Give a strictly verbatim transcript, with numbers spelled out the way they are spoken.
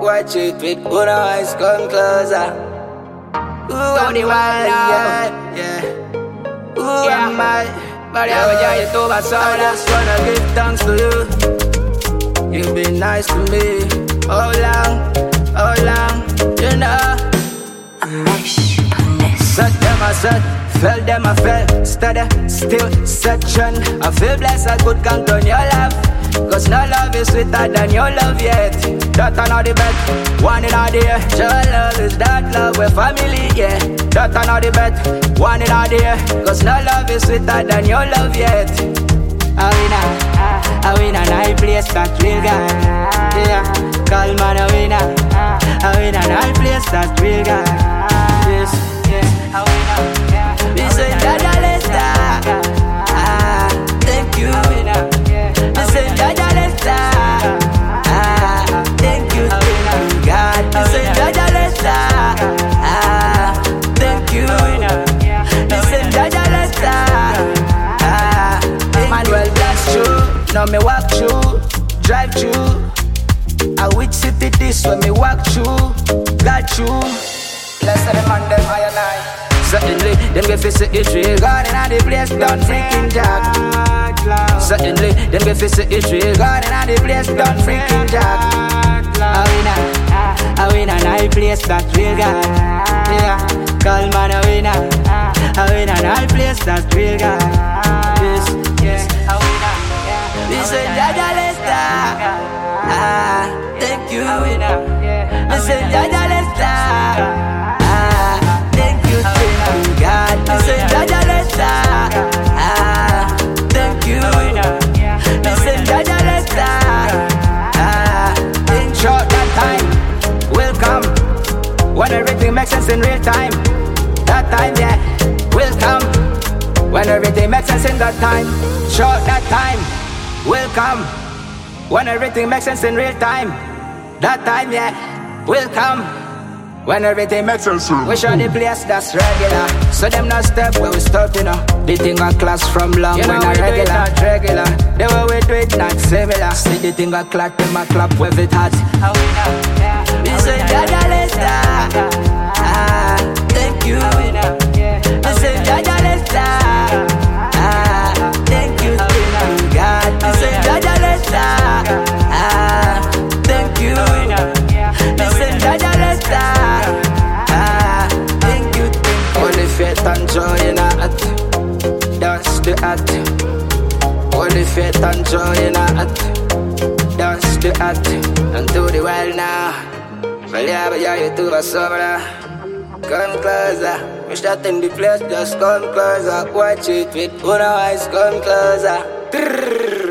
Watch it with one eyes, come closer. Ooh, I'm the wild, yeah, yeah. Ooh, yeah. I'm mad, but yeah, but yeah, you told my son. I just wanna give thanks to you. You've been nice to me. How long, how long, you know. Set them I set, fell them I fell. Steady, still, section. I feel blessed I could count on your love. Cause no love is sweeter than your love yet. That are the bet, one in all the air. Your love is that love, we're family, yeah. That are the bet, one in all the air. Cause no love is sweeter than your love yet. I win a, I win a nice place that real guy. Yeah, call man a winner. I win a nice place that real guy. Yes, yes, I win a, we say Jaja Lester. Ah, thank you. We say Jaja Lester. Ah, thank you, thank you, God. We say Jaja Lester. Ah, thank you. We say Jaja Lester. Ah, Manuel bless you. Now me walk through, drive through. I which city this when me walk through, got you. Bless the man them high and high. Certainly, them get fist it real. God and the place done freaking jack. Certainly, them get fist it real. God and the place done freaking jack. I win a, I win a nice place that real God. Yeah, call man a winner. I win a nice place that real God. Yes, yes, I win a. We say Jaja Lester. Ah, thank you. We say Jaja Lester. God, we say Jaja Lester. Ah, thank you. We say Jaja Lester. Ah, in short that time will come when everything makes sense in real time. That time, yeah, will come when everything makes sense in that time. Short that time will come when everything makes sense in real time. That time, yeah, will come when everything makes sense. We show the place that's regular, so them not step where we stop, you know. The thing a class from long, you know, when a regular, not regular. The way we do it not similar. See the thing a clap, them a clap with it hot. We say Jaja Lester. Ah, thank you. We say Jaja Lester. Ah, thank you, thank you, God. We say Jaja Lester. Ah, thank you. We say Jaja Lester. Faith and joy in our heart, that's the act. Only faith and joy in our heart, that's the act. And do the well now. Well, yeah, but yeah, you do a summer. Come closer. Wish that in the place, just come closer. Watch it with one eyes, come closer.